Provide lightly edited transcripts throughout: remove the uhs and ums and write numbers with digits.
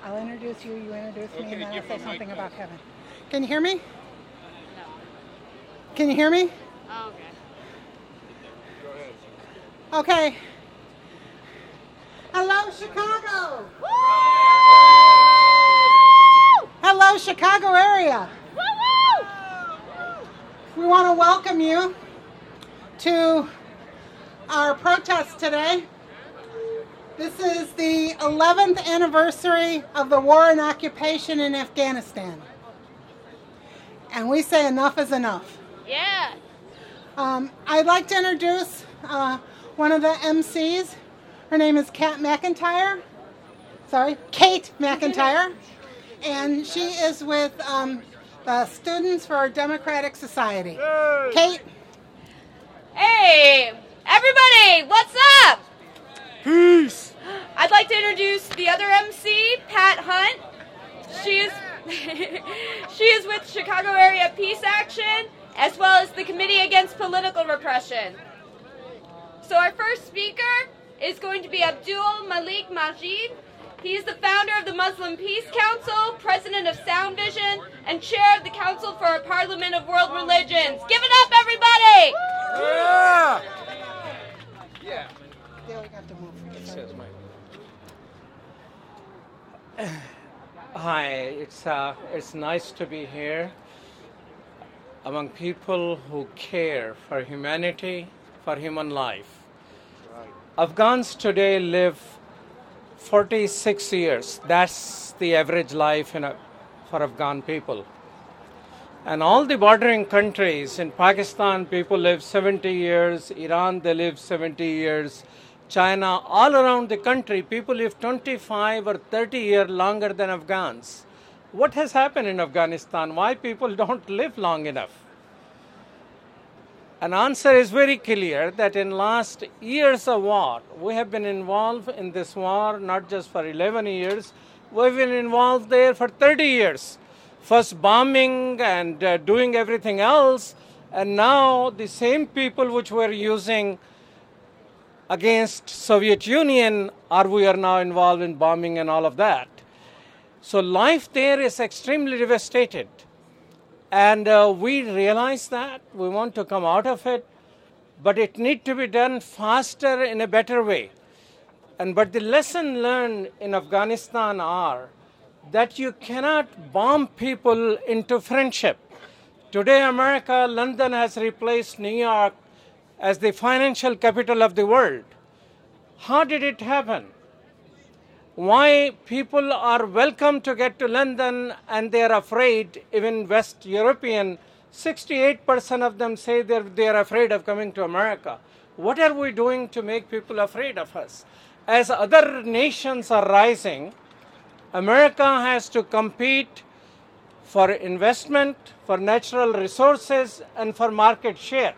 I'll introduce you, you introduce me, Okay, and then give I'll say her something mic about back. Kevin. Can you hear me? No. Can you hear me? Oh, okay. Go ahead. Okay. Hello, Chicago. Hello, Chicago area. We want to welcome you to our protest today. This is the 11th anniversary of the war and occupation in Afghanistan. And we say enough is enough. Yeah. I'd like to introduce one of the MCs. Her name is Kate McIntyre. And she is with the Students for Democratic Society. Yay! Kate? Hey, everybody, what's up? Peace! I'd like to introduce the other MC, Pat Hunt. She is she is with Chicago Area Peace Action, as well as the Committee Against Political Repression. So our first speaker is going to be Abdul Malik Majid. He is the founder of the Muslim Peace Council, president of Sound Vision, and chair of the Council for a Parliament of World Religions. Give it up, everybody! Yeah! Yeah. Hi, it's nice to be here among people who care for humanity, for human life. Afghans today live 46 years. That's the average life for Afghan people. And all the bordering countries, in Pakistan, people live 70 years. Iran, they live 70 years. China, all around the country, people live 25 or 30 years longer than Afghans. What has happened in Afghanistan? Why people don't live long enough? An answer is very clear that in last years of war, we have been involved in this war not just for 11 years, we've been involved there for 30 years. First bombing and doing everything else, and now the same people which were using against Soviet Union, we are now involved in bombing and all of that. So life there is extremely devastated. And we realize that. We want to come out of it. But it needs to be done faster in a better way. But the lesson learned in Afghanistan are that you cannot bomb people into friendship. Today, America, London has replaced New York as the financial capital of the world. How did it happen? Why people are welcome to get to London and they are afraid, even West European, 68% of them say they are afraid of coming to America. What are we doing to make people afraid of us? As other nations are rising, America has to compete for investment, for natural resources, and for market share.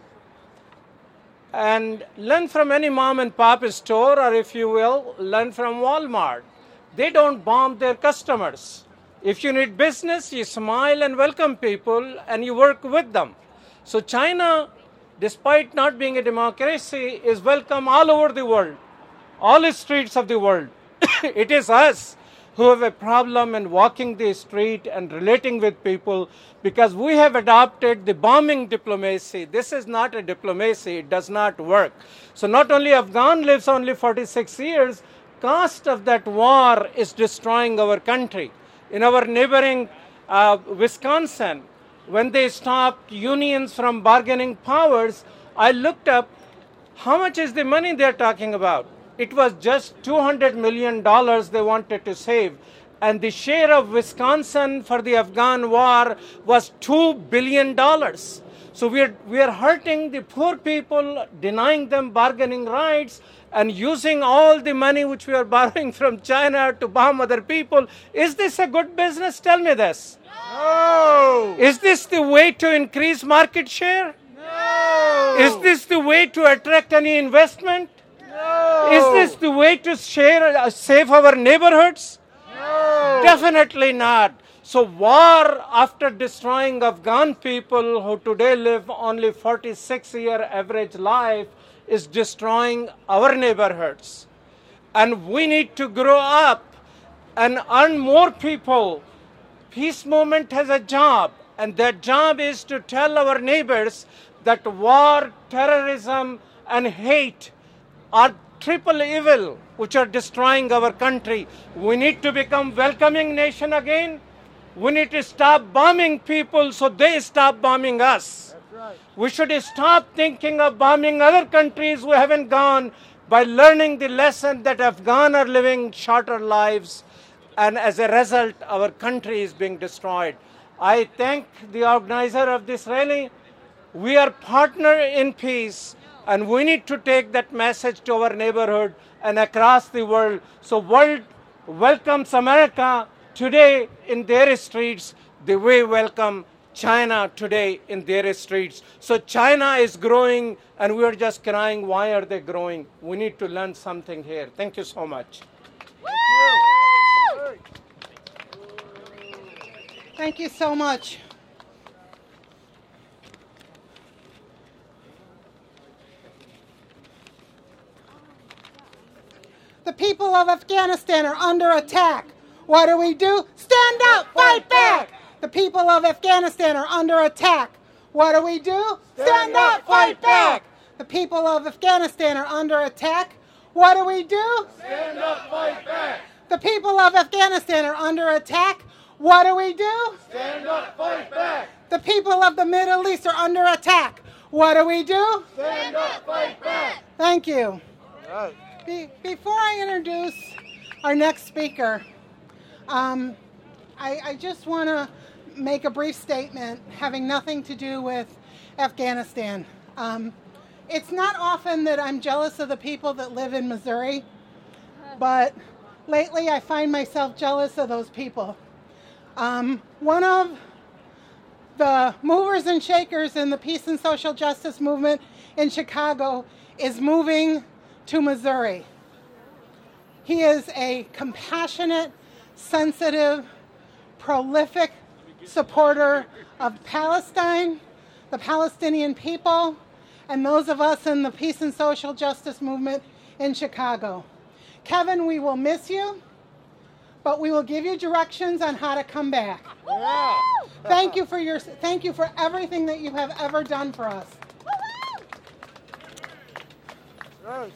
And learn from any mom and pop store, or if you will, learn from Walmart. They don't bomb their customers. If you need business, you smile and welcome people and you work with them. So China, despite not being a democracy, is welcome all over the world, all the streets of the world. It is us who have a problem in walking the street and relating with people because we have adopted the bombing diplomacy. This is not a diplomacy. It does not work. So not only Afghan lives only 46 years, cost of that war is destroying our country. In our neighboring Wisconsin, when they stopped unions from bargaining powers, I looked up how much is the money they're talking about. It was just $200 million they wanted to save. And the share of Wisconsin for the Afghan war was $2 billion. So we are hurting the poor people, denying them bargaining rights, and using all the money which we are borrowing from China to bomb other people. Is this a good business? Tell me this. No! Is this the way to increase market share? No! Is this the way to attract any investment? No! Is this the way to save our neighborhoods? No! Definitely not. So war, after destroying Afghan people who today live only 46-year average life, is destroying our neighborhoods. And we need to grow up and earn more people. Peace movement has a job, and that job is to tell our neighbors that war, terrorism, and hate are triple evil which are destroying our country. We need to become welcoming nation again. We need to stop bombing people so they stop bombing us. We should stop thinking of bombing other countries who haven't gone by learning the lesson that Afghans are living shorter lives, and as a result, our country is being destroyed. I thank the organizer of this rally. We are partner in peace, and we need to take that message to our neighborhood and across the world. So world welcomes America today in their streets the way we welcome China today in their streets. So China is growing, and we are just crying, why are they growing? We need to learn something here. Thank you so much. Thank you so much. The people of Afghanistan are under attack. What do we do? Stand up, fight back. The people of Afghanistan are under attack. What do we do? Stand up, fight back. The people of Afghanistan are under attack. What do we do? Stand up, fight back. The people of Afghanistan are under attack. What do we do? Stand up, fight back. The people of the Middle East are under attack. What do we do? Stand up, fight back. Thank you. All right. Before I introduce our next speaker, I just want to make a brief statement having nothing to do with Afghanistan. It's not often that I'm jealous of the people that live in Missouri, but lately I find myself jealous of those people. One of the movers and shakers in the peace and social justice movement in Chicago is moving to Missouri. He is a compassionate, sensitive, prolific supporter of Palestine, the Palestinian people, and those of us in the peace and social justice movement in Chicago. Kevin, we will miss you, but we will give you directions on how to come back. Yeah. Thank you for everything that you have ever done for us. Right.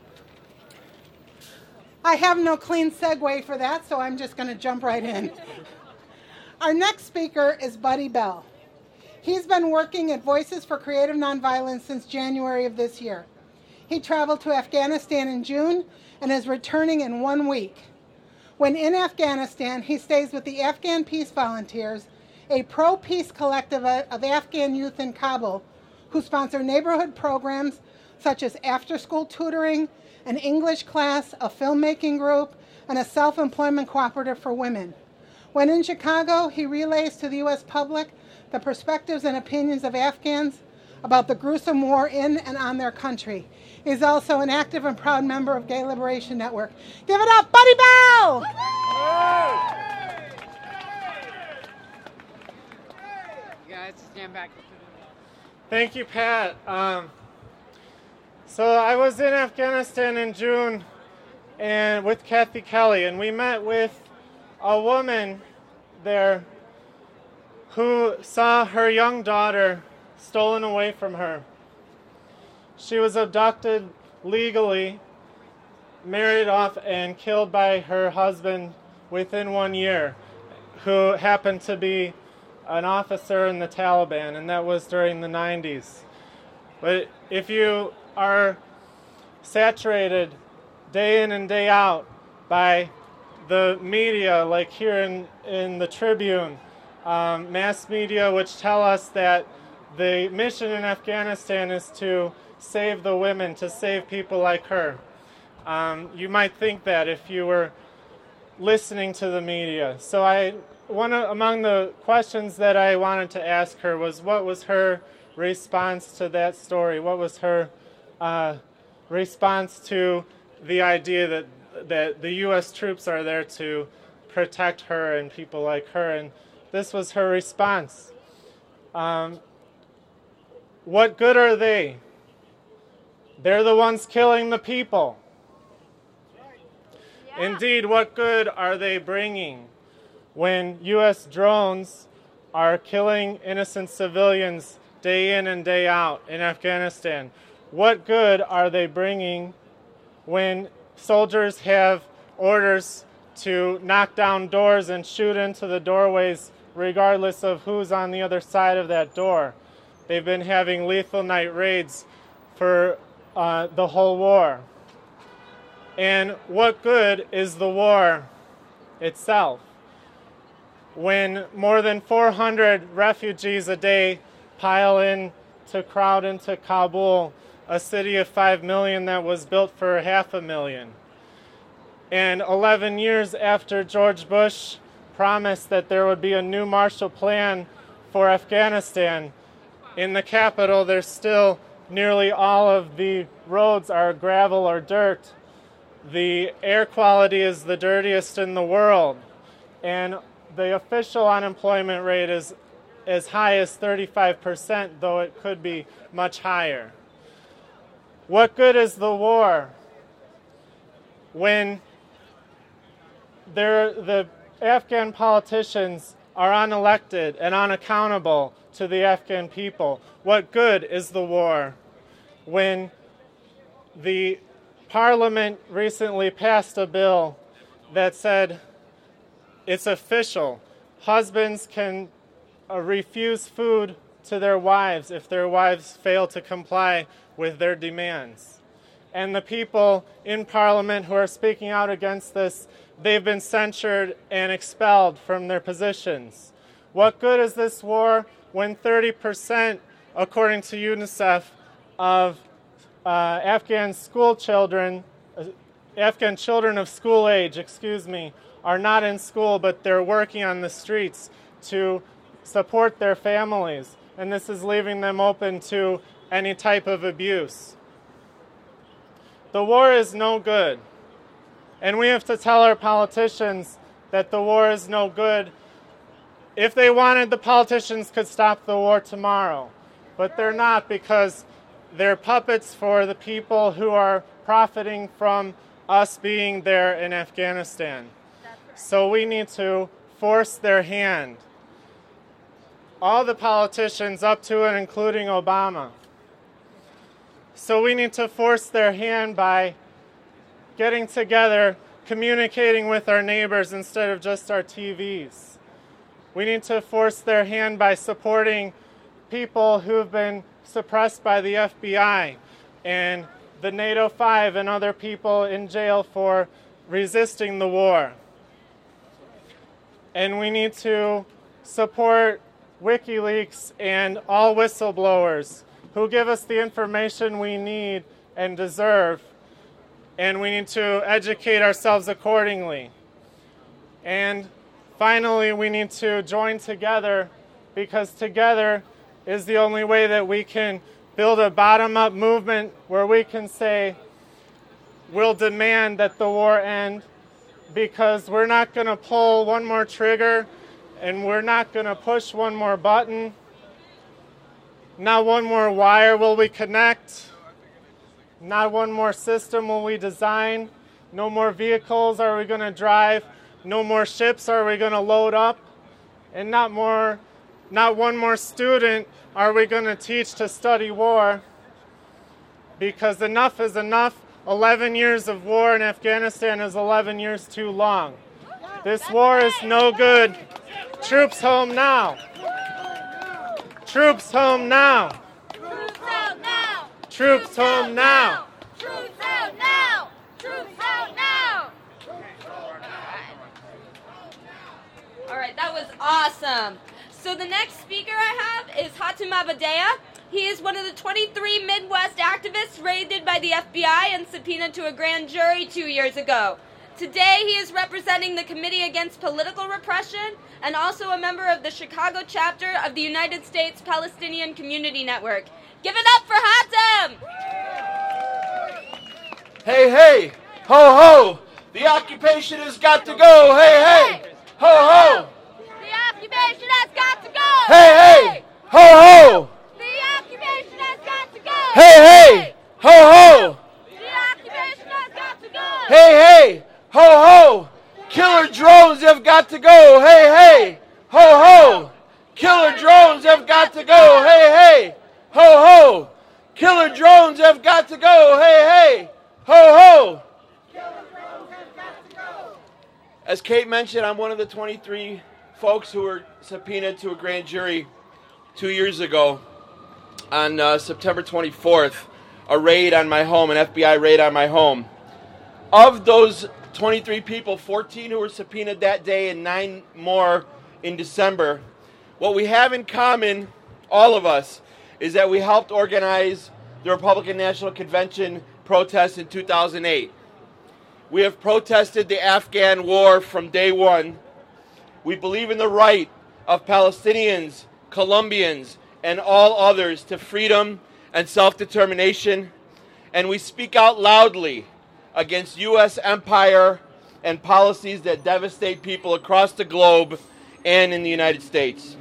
I have no clean segue for that, so I'm just going to jump right in. Our next speaker is Buddy Bell. He's been working at Voices for Creative Nonviolence since January of this year. He traveled to Afghanistan in June and is returning in 1 week. When in Afghanistan, he stays with the Afghan Peace Volunteers, a pro-peace collective of Afghan youth in Kabul, who sponsor neighborhood programs such as after-school tutoring, an English class, a filmmaking group, and a self-employment cooperative for women. When in Chicago, he relays to the U.S. public the perspectives and opinions of Afghans about the gruesome war in and on their country. He's also an active and proud member of Gay Liberation Network. Give it up, Buddy Bell! You guys stand back. Thank you, Pat. So I was in Afghanistan in June and with Kathy Kelly, and we met with a woman there who saw her young daughter stolen away from her. She was abducted legally, married off, and killed by her husband within 1 year, who happened to be an officer in the Taliban, and that was during the 90s. But if you are saturated day in and day out by the media, like here in the Tribune, mass media which tell us that the mission in Afghanistan is to save the women, to save people like her. You might think that if you were listening to the media. So among the questions that I wanted to ask her was, what was her response to that story? What was her response to the idea that the U.S. troops are there to protect her and people like her? And this was her response. What good are they? They're the ones killing the people. Indeed, what good are they bringing when U.S. drones are killing innocent civilians day in and day out in Afghanistan? What good are they bringing when soldiers have orders to knock down doors and shoot into the doorways regardless of who's on the other side of that door? They've been having lethal night raids for the whole war. And what good is the war itself when more than 400 refugees a day pile in to crowd into Kabul, a city of 5 million that was built for 500,000? And 11 years after George Bush promised that there would be a new Marshall Plan for Afghanistan, in the capital there's still nearly all of the roads are gravel or dirt. The air quality is the dirtiest in the world, and the official unemployment rate is as high as 35%, though it could be much higher. What good is the war when the Afghan politicians are unelected and unaccountable to the Afghan people? What good is the war when the Parliament recently passed a bill that said it's official. Husbands can refuse food to their wives if their wives fail to comply with their demands. And the people in Parliament who are speaking out against this, they've been censured and expelled from their positions. What good is this war when 30%, according to UNICEF, of Afghan children of school age, are not in school, but they're working on the streets to support their families, and this is leaving them open to any type of abuse. The war is no good, and we have to tell our politicians that the war is no good. If they wanted, the politicians could stop the war tomorrow, but they're not, because they're puppets for the people who are profiting from us being there in Afghanistan. So we need to force their hand. All the politicians up to and including Obama. So we need to force their hand by getting together, communicating with our neighbors instead of just our TVs. We need to force their hand by supporting people who've been suppressed by the FBI and the NATO 5 and other people in jail for resisting the war. And we need to support WikiLeaks and all whistleblowers who give us the information we need and deserve, and we need to educate ourselves accordingly. And finally, we need to join together, because together is the only way that we can build a bottom-up movement where we can say, we'll demand that the war end, because we're not going to pull one more trigger and we're not going to push one more button. Not one more wire will we connect. Not one more system will we design. No more vehicles are we going to drive. No more ships are we going to load up. And not one more student are we going to teach to study war. Because enough is enough. 11 years of war in Afghanistan is 11 years too long. This war is no good. Troops home now. Troops home now. Troops out now. Troops home now. Troops out now. Troops out now. All right, that was awesome. So the next speaker I have is Hatem Abadea. He is one of the 23 Midwest activists raided by the FBI and subpoenaed to a grand jury 2 years ago. Today, he is representing the Committee Against Political Repression and also a member of the Chicago chapter of the United States Palestinian Community Network. Give it up for Hatem! Hey, hey, ho, ho, the occupation has got to go. Hey, hey, ho, ho. The occupation has got to go! Hey, hey, ho, ho. The occupation has got to go! Hey, hey, ho, ho. The occupation has got to go! Hey, hey, Ho ho! Killer drones have got to go. Hey hey! Ho ho! Killer drones have got to go. Hey hey! Ho ho! Killer drones have got to go. Hey hey! Ho ho! As Kate mentioned, I'm one of the 23 folks who were subpoenaed to a grand jury 2 years ago on September 24th, a raid on my home, an FBI raid on my home. Of those 23 people, 14 who were subpoenaed that day and 9 more in December. What we have in common, all of us, is that we helped organize the Republican National Convention protests in 2008. We have protested the Afghan war from day one. We believe in the right of Palestinians, Colombians, and all others to freedom and self-determination, and we speak out loudly against U.S. empire and policies that devastate people across the globe and in the United States.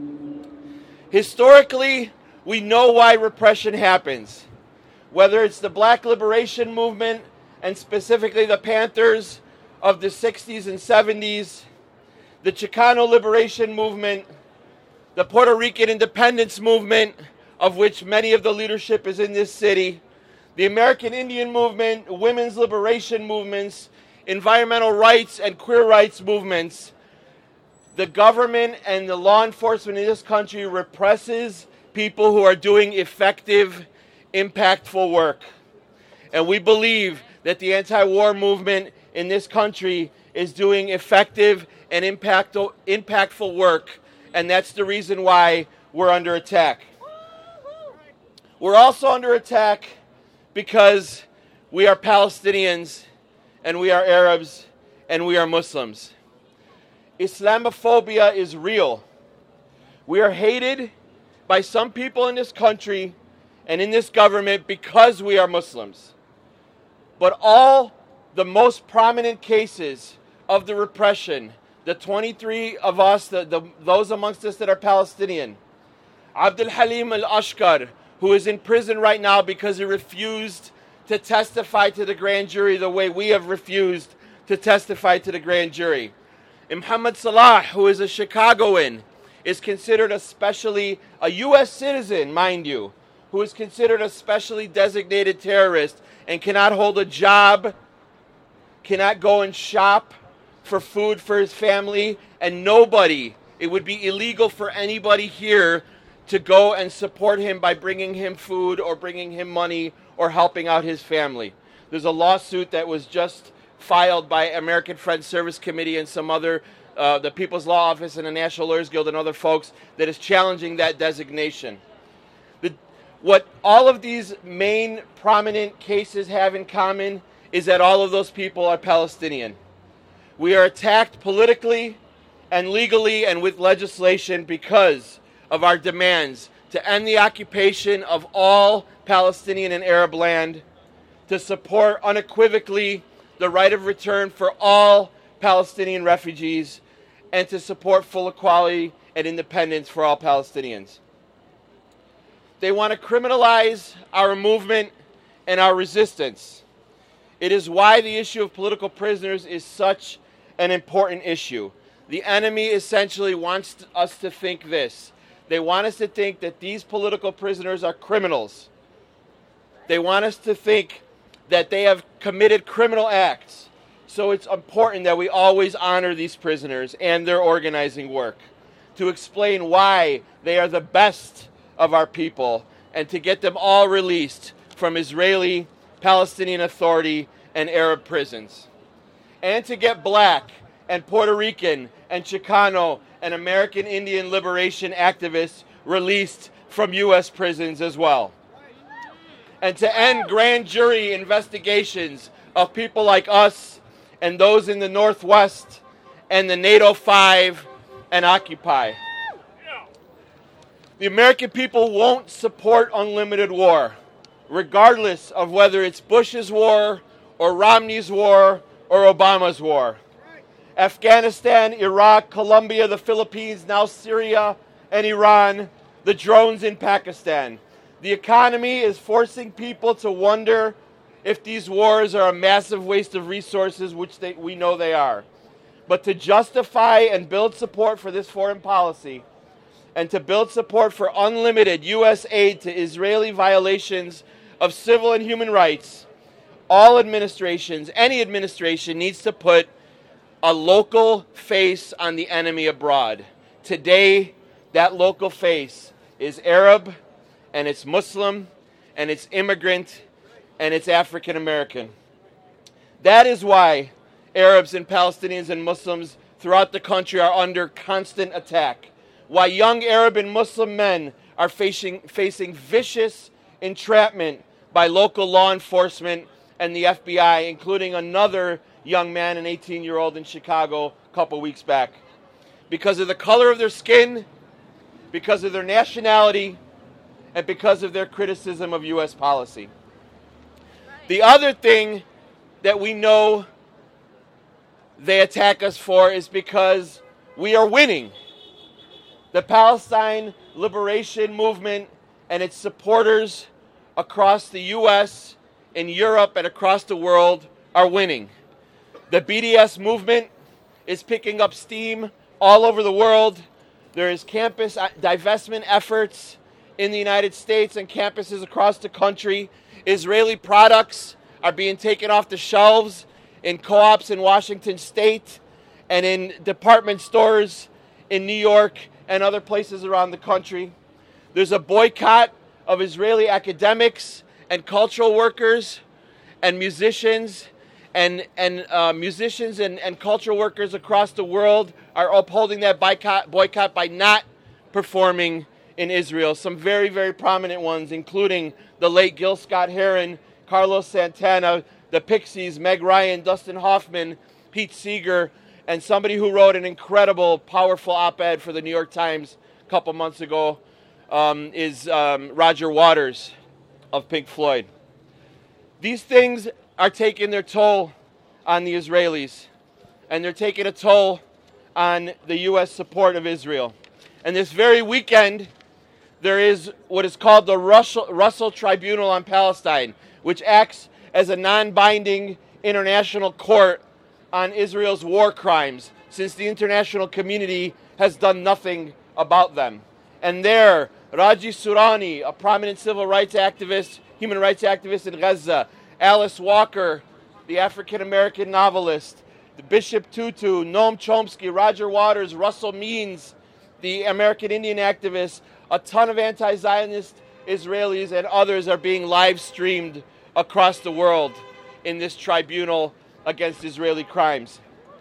Historically, we know why repression happens. Whether it's the Black Liberation Movement, and specifically the Panthers of the 60s and 70s, the Chicano Liberation Movement, the Puerto Rican Independence Movement, of which many of the leadership is in this city, the American Indian Movement, women's liberation movements, environmental rights and queer rights movements. The government and the law enforcement in this country represses people who are doing effective, impactful work. And we believe that the anti-war movement in this country is doing effective and impactful work, and that's the reason why we're under attack. We're also under attack because we are Palestinians, and we are Arabs, and we are Muslims. Islamophobia is real. We are hated by some people in this country and in this government because we are Muslims. But all the most prominent cases of the repression, the 23 of us, those amongst us that are Palestinian, Abdul Halim al-Ashkar, who is in prison right now because he refused to testify to the grand jury the way we have refused to testify to the grand jury. Muhammad Salah, who is a Chicagoan, is considered a U.S. citizen, mind you, who is considered a specially designated terrorist and cannot hold a job, cannot go and shop for food for his family, and it would be illegal for anybody here to go and support him by bringing him food or bringing him money or helping out his family. There's a lawsuit that was just filed by American Friends Service Committee and some other, the People's Law Office and the National Lawyers Guild and other folks that is challenging that designation. What all of these main prominent cases have in common is that all of those people are Palestinian. We are attacked politically and legally and with legislation because of our demands to end the occupation of all Palestinian and Arab land, to support unequivocally the right of return for all Palestinian refugees, and to support full equality and independence for all Palestinians. They want to criminalize our movement and our resistance. It is why the issue of political prisoners is such an important issue. The enemy essentially wants us to think this. They want us to think that these political prisoners are criminals. They want us to think that they have committed criminal acts. So it's important that we always honor these prisoners and their organizing work, to explain why they are the best of our people, and to get them all released from Israeli, Palestinian Authority, and Arab prisons. And to get Black and Puerto Rican and Chicano and American Indian liberation activists released from U.S. prisons as well. And to end grand jury investigations of people like us and those in the Northwest and the NATO 5 and Occupy. The American people won't support unlimited war, regardless of whether it's Bush's war or Romney's war or Obama's war. Afghanistan, Iraq, Colombia, the Philippines, now Syria and Iran, the drones in Pakistan. The economy is forcing people to wonder if these wars are a massive waste of resources, which we know they are. But to justify and build support for this foreign policy, and to build support for unlimited U.S. aid to Israeli violations of civil and human rights, all administrations, any administration, needs to put a local face on the enemy abroad. Today, that local face is Arab, and it's Muslim, and it's immigrant, and it's African American. That is why Arabs and Palestinians and Muslims throughout the country are under constant attack. Why young Arab and Muslim men are facing vicious entrapment by local law enforcement and the FBI, including another young man, an 18-year-old in Chicago, a couple weeks back. Because of the color of their skin, because of their nationality, and because of their criticism of U.S. policy. The other thing that we know they attack us for is because we are winning. The Palestine Liberation Movement and its supporters across the U.S., in Europe, and across the world are winning. The BDS movement is picking up steam all over the world. There is campus divestment efforts in the United States and campuses across the country. Israeli products are being taken off the shelves in co-ops in Washington State and in department stores in New York and other places around the country. There's a boycott of Israeli academics and cultural workers and musicians and cultural workers across the world are upholding that boycott by not performing in Israel. Some very, very prominent ones, including the late Gil Scott-Heron, Carlos Santana, the Pixies, Meg Ryan, Dustin Hoffman, Pete Seeger, and somebody who wrote an incredible, powerful op-ed for the New York Times a couple months ago is Roger Waters of Pink Floyd. These things are taking their toll on the Israelis, and they're taking a toll on the U.S. support of Israel. And this very weekend, there is what is called the Russell Tribunal on Palestine, which acts as a non-binding international court on Israel's war crimes, since the international community has done nothing about them. And there, Raji Sourani, a prominent civil rights activist, human rights activist in Gaza, Alice Walker, the African-American novelist, the Bishop Tutu, Noam Chomsky, Roger Waters, Russell Means, the American Indian activist, a ton of anti-Zionist Israelis and others are being live-streamed across the world in this tribunal against Israeli crimes.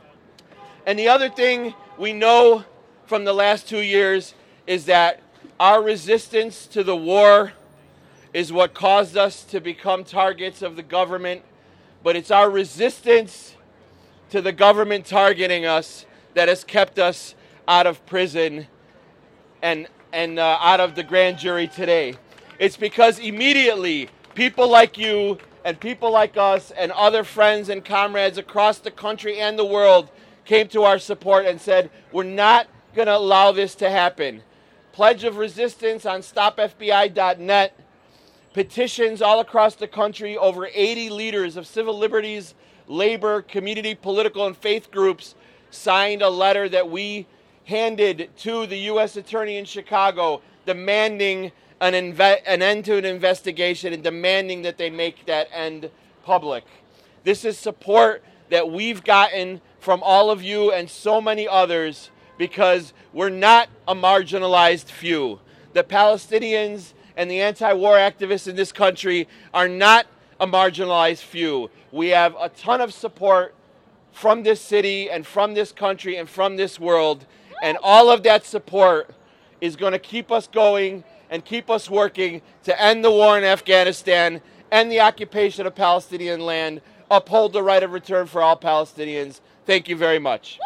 And the other thing we know from the last 2 years is that our resistance to the war is what caused us to become targets of the government, but it's our resistance to the government targeting us that has kept us out of prison and out of the grand jury today. It's because immediately people like you and people like us and other friends and comrades across the country and the world came to our support and said, we're not going to allow this to happen. Pledge of resistance on stopfbi.net, petitions all across the country, over 80 leaders of civil liberties, labor, community, political, and faith groups signed a letter that we handed to the U.S. Attorney in Chicago demanding an end to an investigation and demanding that they make that end public. This is support that we've gotten from all of you and so many others because we're not a marginalized few. The Palestinians and the anti-war activists in this country are not a marginalized few. We have a ton of support from this city and from this country and from this world, and all of that support is going to keep us going and keep us working to end the war in Afghanistan, end the occupation of Palestinian land, uphold the right of return for all Palestinians. Thank you very much.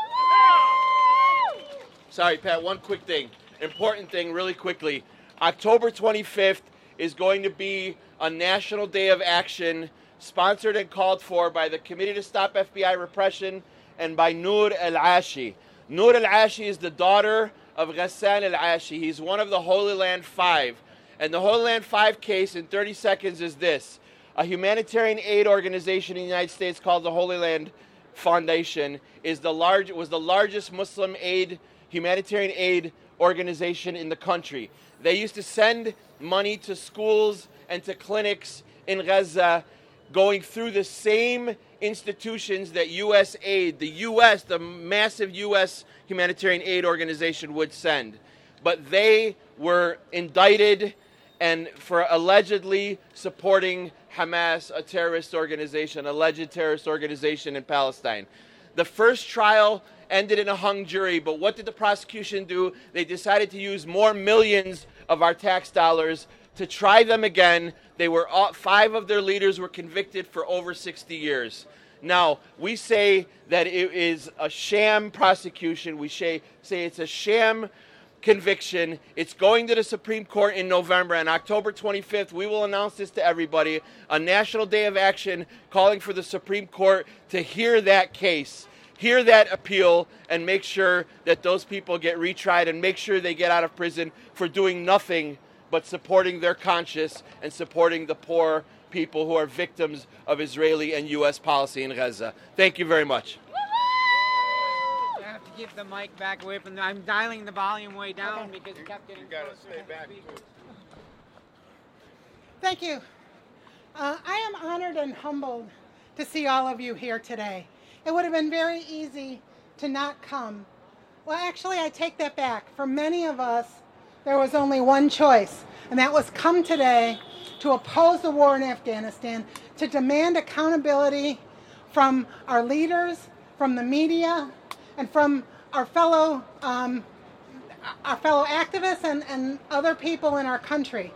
Sorry, Pat, one quick thing. Important thing, really quickly. October 25th is going to be a national day of action sponsored and called for by the Committee to Stop FBI Repression and by Noor al-Ashi. Noor al-Ashi is the daughter of Ghassan al-Ashi. He's one of the Holy Land Five. And the Holy Land Five case in 30 seconds is this. A humanitarian aid organization in the United States called the Holy Land Foundation was the largest Muslim humanitarian aid organization in the country. They used to send money to schools and to clinics in Gaza, going through the same institutions that USAID, the massive U.S. humanitarian aid organization, would send. But they were indicted and for allegedly supporting Hamas, a terrorist organization, alleged terrorist organization in Palestine. The first trial ended in a hung jury, but what did the prosecution do? They decided to use more millions of our tax dollars to try them again. 5 of their leaders were convicted for over 60 years. Now, we say that it is a sham prosecution. We say it's a sham conviction. It's going to the Supreme Court in November. On October 25th, we will announce this to everybody, a national day of action calling for the Supreme Court to hear that case, hear that appeal, and make sure that those people get retried and make sure they get out of prison for doing nothing but supporting their conscience and supporting the poor people who are victims of Israeli and U.S. policy in Gaza. Thank you very much. I have to keep the mic back away from I'm dialing the volume way down because it kept getting closer. Stay back. Thank you. I am honored and humbled to see all of you here today. It would have been very easy to not come. Well, actually, I take that back. For many of us, there was only one choice, and that was come today to oppose the war in Afghanistan, to demand accountability from our leaders, from the media, and from our fellow activists and other people in our country.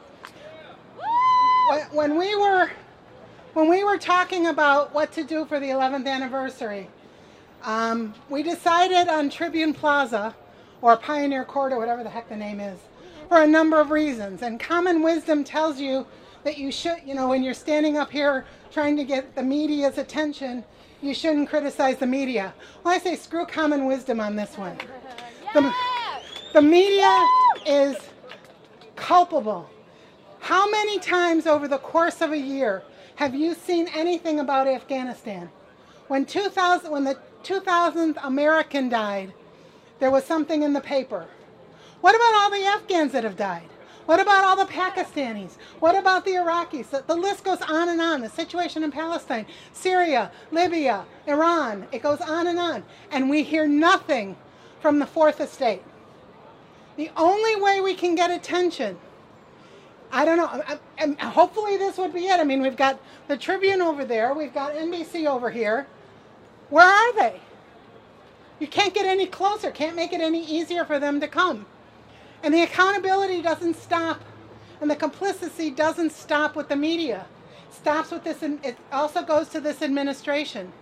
When we were talking about what to do for the 11th anniversary, we decided on Tribune Plaza, or Pioneer Court, or whatever the heck the name is, for a number of reasons. And common wisdom tells you that you should, when you're standing up here trying to get the media's attention, you shouldn't criticize the media. Well, I say screw common wisdom on this one. The media is culpable. How many times over the course of a year have you seen anything about Afghanistan? When the 2000th American died, there was something in the paper. What about all the Afghans that have died? What about all the Pakistanis? What about the Iraqis? The list goes on and on. The situation in Palestine, Syria, Libya, Iran, it goes on and on. And we hear nothing from the Fourth Estate. The only way we can get attention, I don't know, and hopefully this would be it. I mean, we've got the Tribune over there. We've got NBC over here. Where are they? You can't get any closer, can't make it any easier for them to come. And the accountability doesn't stop, and the complicity doesn't stop with the media. It stops with this, and it also goes to this administration.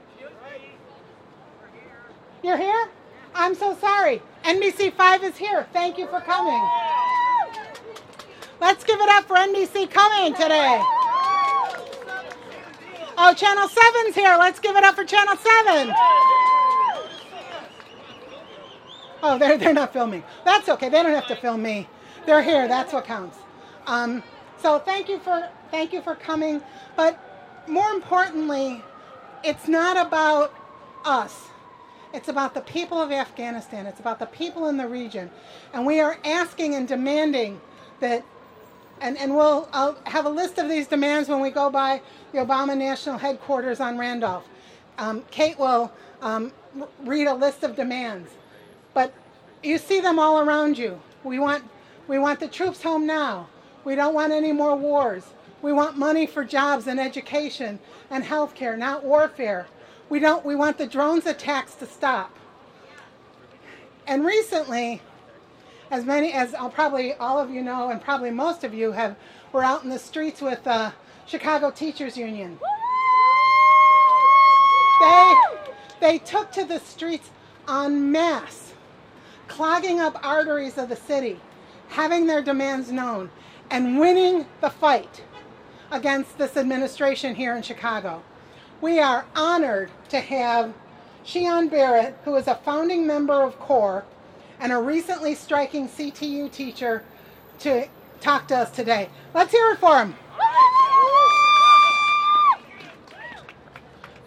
You're here? I'm so sorry. NBC5 is here. Thank you for coming. Let's give it up for NBC coming today. Oh, Channel 7's here. Let's give it up for Channel 7. Oh, they're not filming. That's okay. They don't have to film me. They're here. That's what counts. So thank you for coming. But more importantly, it's not about us. It's about the people of Afghanistan. It's about the people in the region. And we are asking and demanding that, and I'll have a list of these demands when we go by the Obama National Headquarters on Randolph. Kate will read a list of demands. But you see them all around you. We want the troops home now. We don't want any more wars. We want money for jobs and education and health care, not warfare. We want the drones attacks to stop. And recently, as probably all of you know, and probably most of you were out in the streets with Chicago Teachers Union. They took to the streets en masse, clogging up arteries of the city, having their demands known, and winning the fight against this administration here in Chicago. We are honored to have Shion Barrett, who is a founding member of CORE and a recently striking CTU teacher, to talk to us today. Let's hear it for him.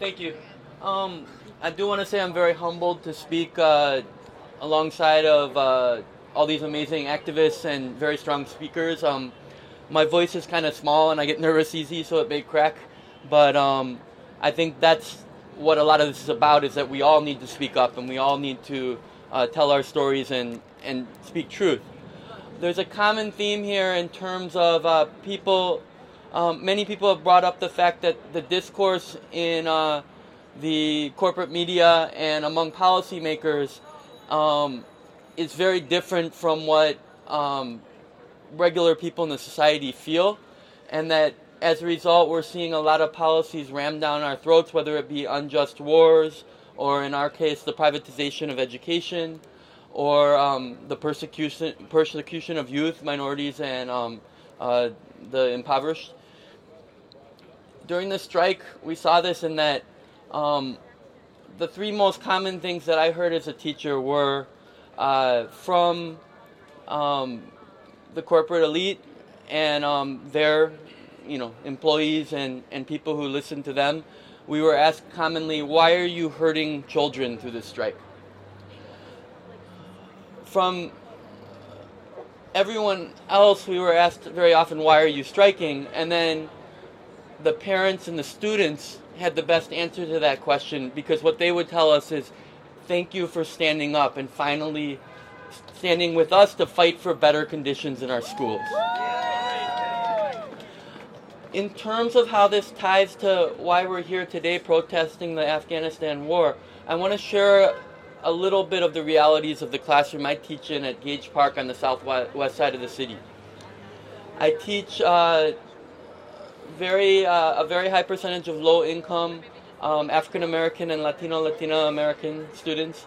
Thank you. I do want to say I'm very humbled to speak alongside of all these amazing activists and very strong speakers. My voice is kind of small and I get nervous easy, so it may crack. But I think that's what a lot of this is about, is that we all need to speak up and we all need to tell our stories and speak truth. There's a common theme here in terms of many people have brought up the fact that the discourse in the corporate media and among policymakers is very different from what regular people in the society feel, and that as a result we're seeing a lot of policies rammed down our throats, whether it be unjust wars, or in our case the privatization of education, or the persecution of youth, minorities, and the impoverished. During the strike, we saw this in that the three most common things that I heard as a teacher were from the corporate elite and their employees and people who listen to them. We were asked commonly, why are you hurting children through this strike? From everyone else, we were asked very often, why are you striking? And then the parents and the students had the best answer to that question, because what they would tell us is, thank you for standing up and finally standing with us to fight for better conditions in our schools. In terms of how this ties to why we're here today protesting the Afghanistan war, I want to share a little bit of the realities of the classroom I teach in at Gage Park on the southwest side of the city. I teach a very high percentage of low-income African American and Latina American students.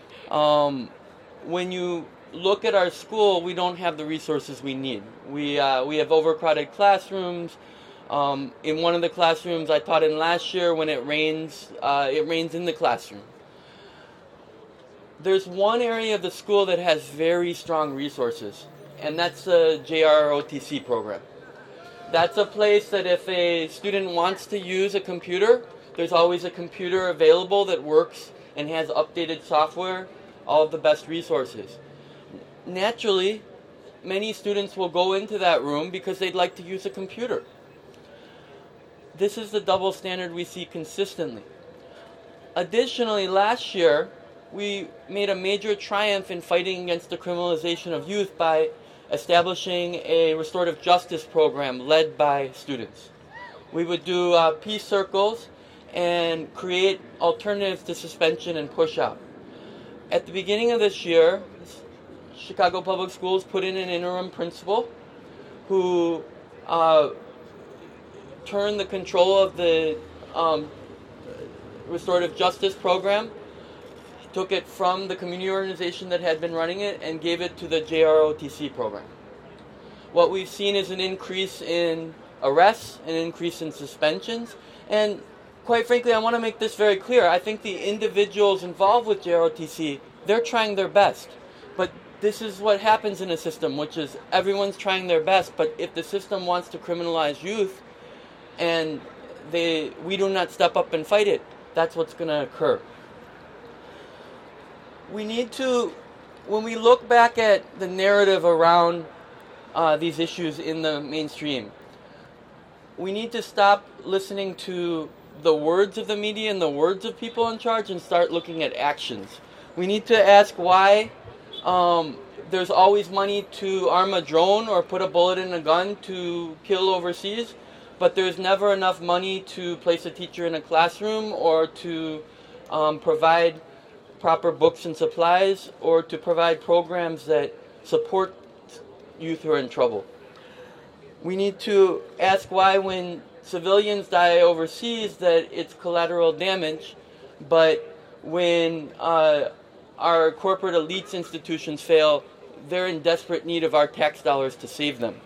When you look at our school, we don't have the resources we need. We have overcrowded classrooms. In one of the classrooms I taught in last year, when it rains in the classroom. There's one area of the school that has very strong resources, and that's the JROTC program. That's a place that if a student wants to use a computer, there's always a computer available that works and has updated software, all of the best resources. Naturally, many students will go into that room because they'd like to use a computer. This is the double standard we see consistently. Additionally, last year, we made a major triumph in fighting against the criminalization of youth by establishing a restorative justice program led by students. We would do peace circles and create alternatives to suspension and push-out. At the beginning of this year, Chicago Public Schools put in an interim principal who turned the control of the restorative justice program, took it from the community organization that had been running it and gave it to the JROTC program. What we've seen is an increase in arrests, an increase in suspensions, and quite frankly, I want to make this very clear. I think the individuals involved with JROTC, they're trying their best. But this is what happens in a system, which is everyone's trying their best, but if the system wants to criminalize youth and we do not step up and fight it, that's what's going to occur. We need to, when we look back at the narrative around these issues in the mainstream, we need to stop listening to the words of the media and the words of people in charge and start looking at actions. We need to ask why there's always money to arm a drone or put a bullet in a gun to kill overseas, but there's never enough money to place a teacher in a classroom or to provide proper books and supplies or to provide programs that support youth who are in trouble. We need to ask why when civilians die overseas that it's collateral damage, but when our corporate elites institutions fail, they're in desperate need of our tax dollars to save them.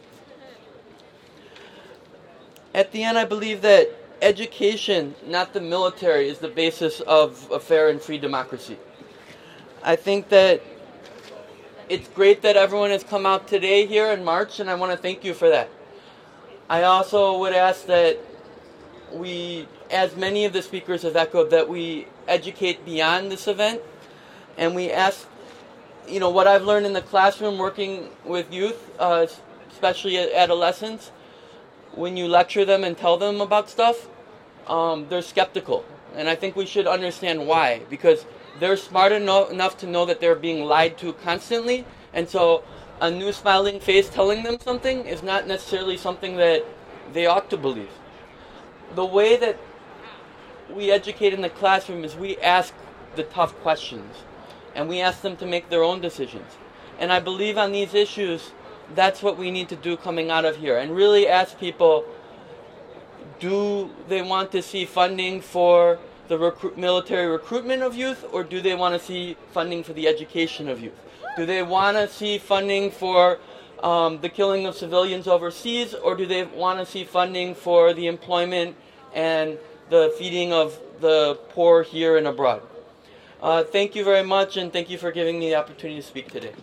At the end, I believe that education, not the military, is the basis of a fair and free democracy. I think that it's great that everyone has come out today here in March, and I want to thank you for that. I also would ask that we as many of the speakers have echoed, that we educate beyond this event, and we ask, what I've learned in the classroom working with youth, especially adolescents, when you lecture them and tell them about stuff, they're skeptical. And I think we should understand why, because they're smart enough to know that they're being lied to constantly, and so a new smiling face telling them something is not necessarily something that they ought to believe. The way that we educate in the classroom is we ask the tough questions, and we ask them to make their own decisions. And I believe on these issues, that's what we need to do coming out of here, and really ask people, do they want to see funding for the military recruitment of youth, or do they want to see funding for the education of youth? Do they want to see funding for the killing of civilians overseas, or do they want to see funding for the employment and the feeding of the poor here and abroad? Thank you very much, and thank you for giving me the opportunity to speak today.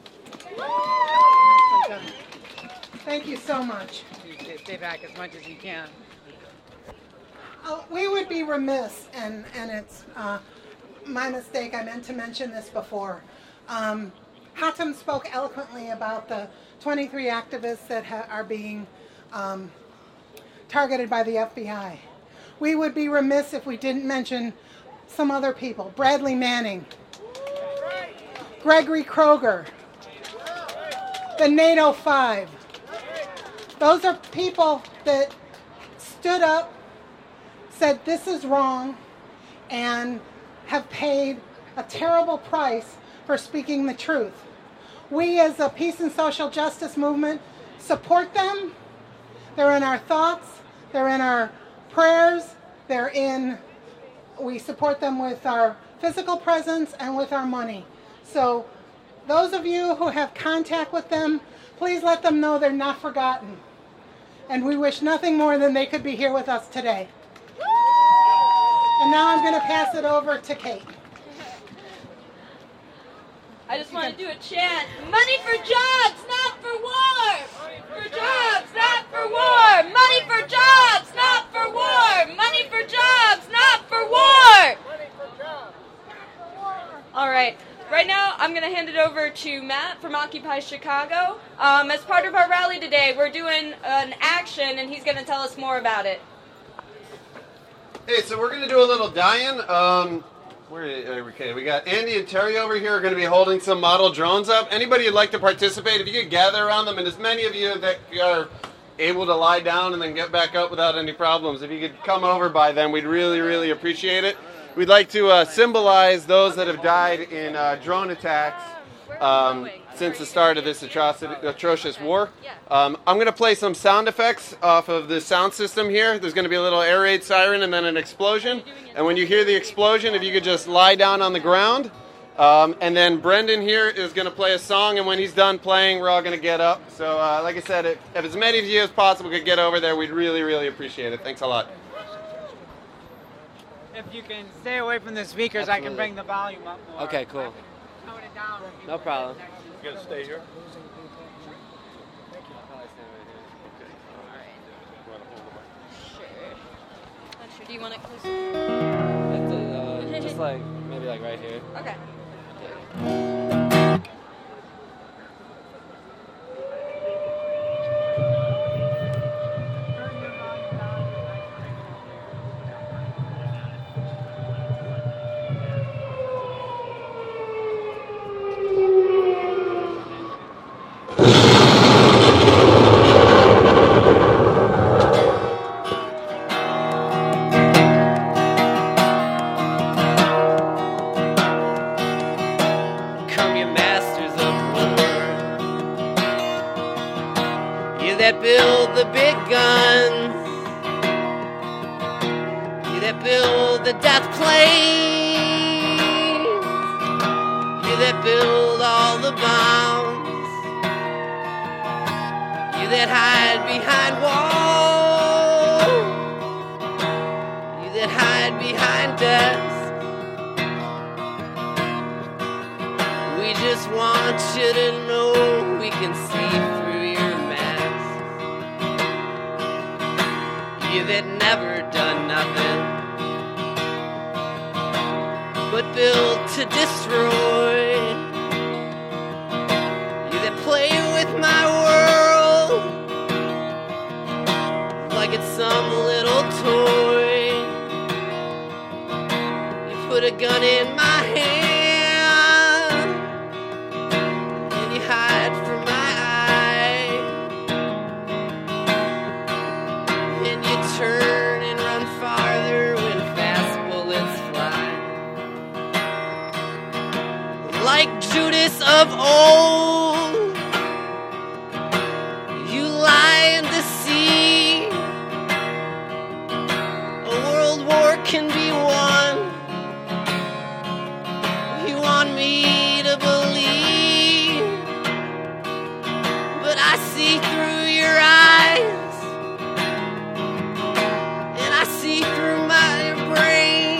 Thank you so much. Stay back as much as you can. We would be remiss, and it's my mistake, I meant to mention this before. Hatem spoke eloquently about the 23 activists that are being targeted by the FBI. We would be remiss if we didn't mention some other people. Bradley Manning, Gregory Kroger, the NATO 5. Those are people that stood up, said this is wrong, and have paid a terrible price for speaking the truth. We as a peace and social justice movement support them. They're in our thoughts, they're in our prayers, we support them with our physical presence and with our money. So those of you who have contact with them, please let them know they're not forgotten. And we wish nothing more than they could be here with us today. And now I'm going to pass it over to Kate. I just want to do a chant. Money for jobs, not for war. For jobs, not for war. Money for jobs, not for war. Money for jobs, not for war. All right. Right now, I'm going to hand it over to Matt from Occupy Chicago. As part of our rally today, we're doing an action, and he's going to tell us more about it. Hey, so we're going to do a little die-in. Okay, we got Andy and Terry over here are going to be holding some model drones up. Anybody who'd like to participate, if you could gather around them, and as many of you that are able to lie down and then get back up without any problems, if you could come over by then, we'd really, really appreciate it. We'd like to symbolize those that have died in drone attacks since the start of this atrocious war. I'm going to play some sound effects off of the sound system here. There's going to be a little air raid siren and then an explosion. And when you hear the explosion, if you could just lie down on the ground. And then Brendan here is going to play a song, and when he's done playing, we're all going to get up. So like I said, if as many of you as possible could get over there, we'd really, really appreciate it. Thanks a lot. If you can stay away from the speakers, Absolutely. I can bring the volume up more. Okay, cool. Tone it down. No problem. You got to stay here? Sure. Do you want it closer? Just like, maybe like right here. Okay. That build the big guns, you that build the death planes, you that build all the bombs, you that hide behind walls, you that hide behind desks. We just want you to know we can see through your mask. You that never done nothing, but built to destroy. You that play with my world like it's some little toy. You put a gun in my hand and you hide from my eye, and you turn and run farther when fast bullets fly. Like Judas of old, you lie and deceive. A world war can be won. You want me to believe, but I see through your eyes, and I see through my brain,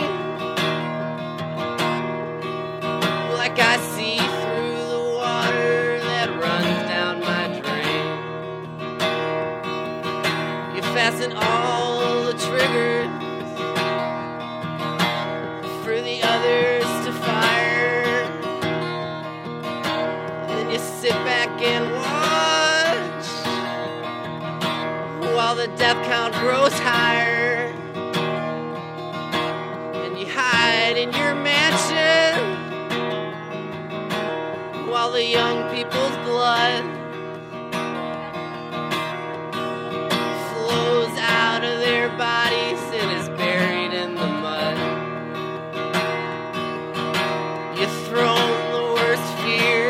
like I see through the water that runs down my drain. You fasten all the triggers for the others to fire, then you sit back and watch while the death count grows higher, and you hide in your mansion while the young people's blood flows out of their bodies and is buried in the mud. You thrown the worst fear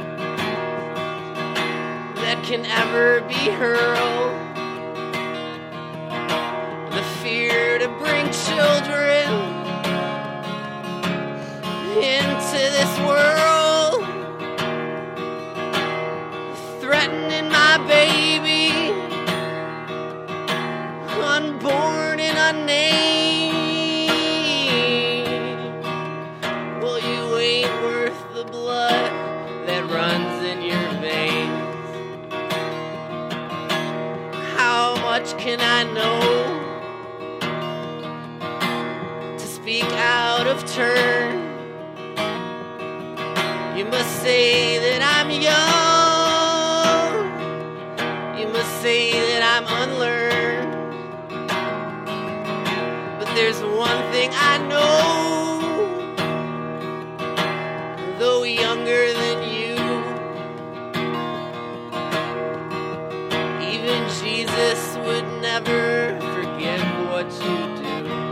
that can ever be hurled, the fear to bring children into this world, threatening my baby, unborn and unnamed. Well, you ain't worth the blood that runs in your veins. How much can I know to speak out of turn? You must say that I'm young, you must say that I'm unlearned, but there's one thing I know, though younger than you, even Jesus would never forget what you do.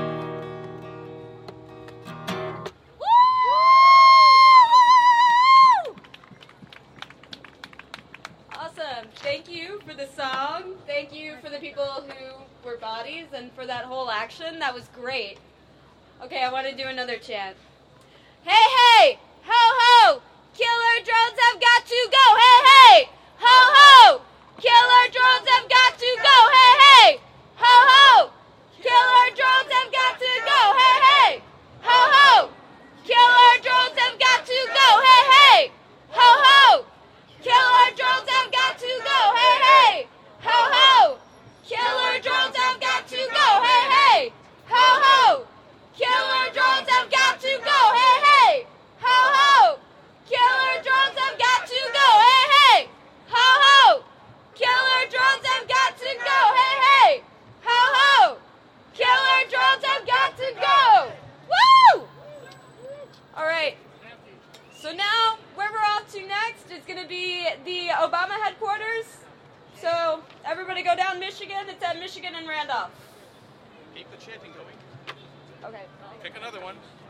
Awesome. Thank you for the song. Thank you for the people who were bodies and for that whole action. That was great. Okay, I want to do another chant. Hey, hey! Ho, ho! Killer drones have got to go! Hey, hey! Ho, ho! Killer drones have got to go! Hey, hey! Ho, ho! Killer drones have got to go! Hey, hey! Ho, ho! Killer drones have got to go! Hey, hey! Ho, ho! Killer drones have got to go! Hey, hey! Ho, ho! Killer drones have got to go! Hey, hey! Ho, ho! Killer drones have got to go! Hey, hey! Ho, ho! Killer drones have got to go! Hey, hey! Ho, ho! Killer drones have got to go! Hey, hey! Ho, ho! Killer drones have got to go! Woo! All right. So now, where we're off to next is going to be the Obama headquarters. So everybody go down Michigan. It's at Michigan and Randolph. Keep the chanting going. Okay. Pick another one.